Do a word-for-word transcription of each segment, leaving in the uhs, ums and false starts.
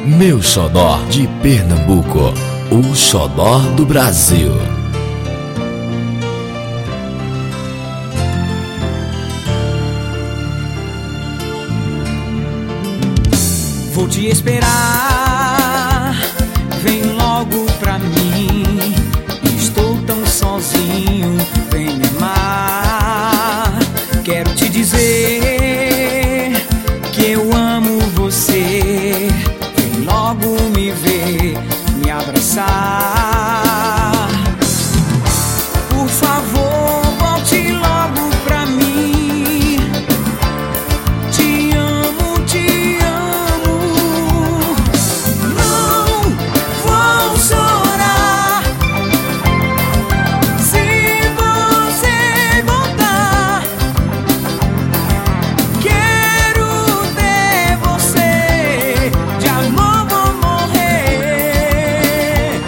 Meu xodó de Pernambuco, o xodó do Brasil. Vou te esperar, vem logo pra mim. Estou tão sozinho, vem me amar. Quero te dizer que eu amo você. Vem logo me ver, me abraçar. Por favor, volte logo pra mim. Te amo, te amo. Não vou chorar se você voltar. Quero ter você, de amor vou morrer.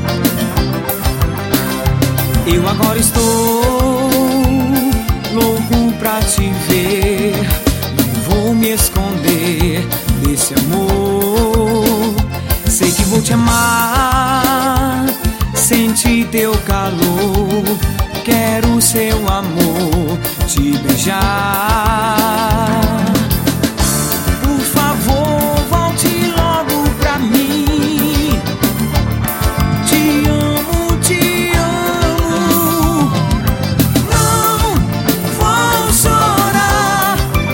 Eu agora estou louco pra te ver. Não vou me esconder desse amor. Sei que vou te amar, sentir teu calor. Quero seu amor, te beijar. Por favor, volte logo pra mim. Te amo, te amo. Não vou chorar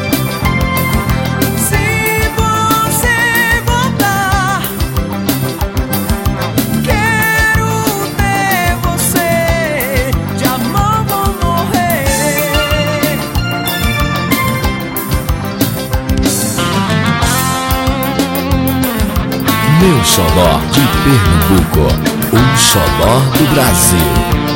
se você voltar. Quero ter você, de amor vou morrer. Meu xodó de Pernambuco, o xodó do Brasil.